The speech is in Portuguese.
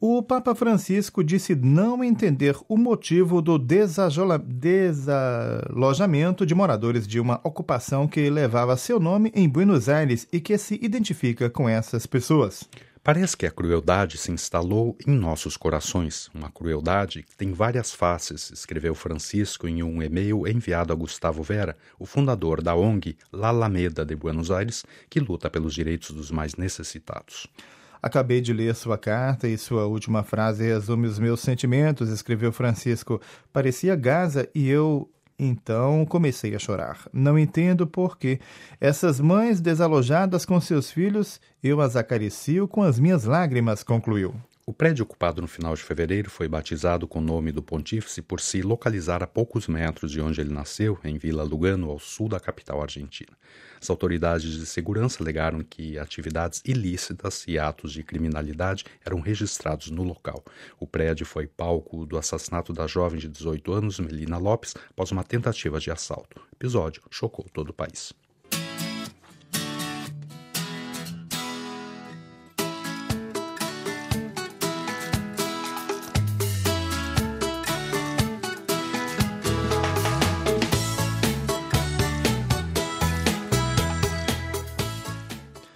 O Papa Francisco disse não entender o motivo do desalojamento de moradores de uma ocupação que levava seu nome em Buenos Aires e que se identifica com essas pessoas. Parece que a crueldade se instalou em nossos corações, uma crueldade que tem várias faces, escreveu Francisco em um e-mail enviado a Gustavo Vera, o fundador da ONG La Alameda de Buenos Aires, que luta pelos direitos dos mais necessitados. Acabei de ler sua carta e sua última frase resume os meus sentimentos, escreveu Francisco. Parecia Gaza e eu... Então comecei a chorar. Não entendo por que essas mães desalojadas com seus filhos, eu as acaricio com as minhas lágrimas, concluiu. O prédio ocupado no final de fevereiro foi batizado com o nome do pontífice por se localizar a poucos metros de onde ele nasceu, em Vila Lugano, ao sul da capital argentina. As autoridades de segurança alegaram que atividades ilícitas e atos de criminalidade eram registrados no local. O prédio foi palco do assassinato da jovem de 18 anos, Melina Lopes, após uma tentativa de assalto. O episódio chocou todo o país.